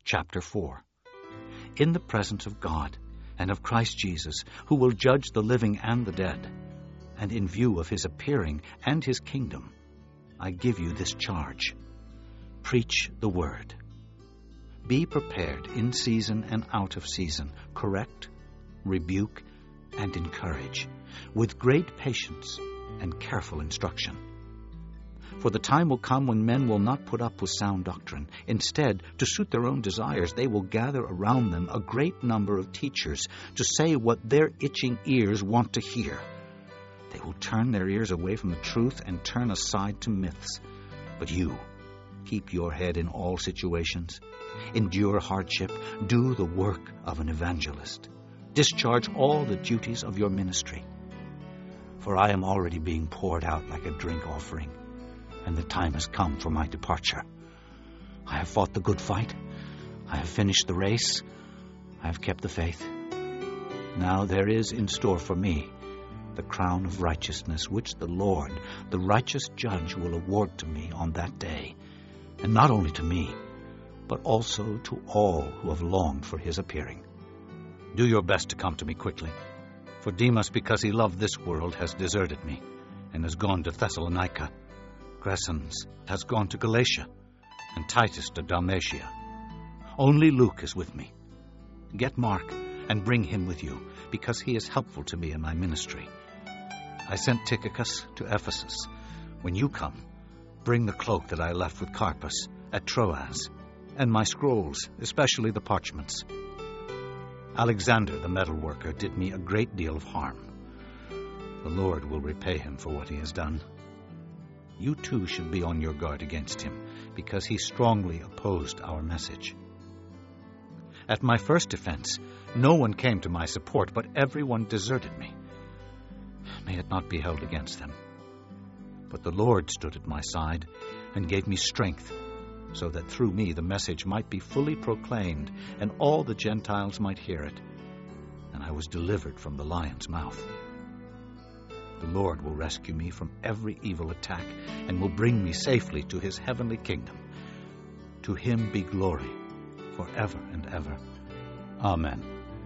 Chapter 4. In the presence of God and of Christ Jesus, who will judge the living and the dead, and in view of his appearing and his kingdom, I give you this charge. Preach the word. Be prepared in season and out of season, correct, rebuke, and encourage, with great patience and careful instruction. For the time will come when men will not put up with sound doctrine. Instead, to suit their own desires, they will gather around them a great number of teachers to say what their itching ears want to hear. They will turn their ears away from the truth and turn aside to myths. But you, keep your head in all situations. Endure hardship. Do the work of an evangelist. Discharge all the duties of your ministry. For I am already being poured out like a drink offering, and the time has come for my departure. I have fought the good fight. I have finished the race. I have kept the faith. Now there is in store for me the crown of righteousness, which the Lord, the righteous judge, will award to me on that day, and not only to me, but also to all who have longed for his appearing. Do your best to come to me quickly, for Demas, because he loved this world, has deserted me and has gone to Thessalonica. Crescens has gone to Galatia, and Titus to Dalmatia. Only Luke is with me. Get Mark and bring him with you, because he is helpful to me in my ministry. I sent Tychicus to Ephesus. When you come, bring the cloak that I left with Carpus at Troas, and my scrolls, especially the parchments. Alexander, the metal worker, did me a great deal of harm. The Lord will repay him for what he has done. You too should be on your guard against him, because he strongly opposed our message. At my first defense, no one came to my support, but everyone deserted me. May it not be held against them. But the Lord stood at my side and gave me strength, so that through me the message might be fully proclaimed, and all the Gentiles might hear it, and I was delivered from the lion's mouth. The Lord will rescue me from every evil attack, and will bring me safely to his heavenly kingdom. To him be glory forever and ever. Amen.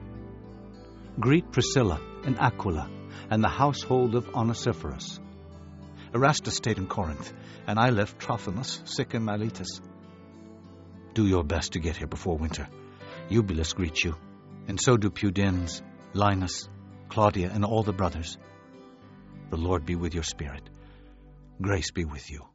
Greet Priscilla and Aquila and the household of Onesiphorus. Erastus stayed in Corinth, and I left Trophimus sick in Miletus. Do your best to get here before winter. Eubulus greets you, and so do Pudens, Linus, Claudia, and all the brothers. The Lord be with your spirit. Grace be with you.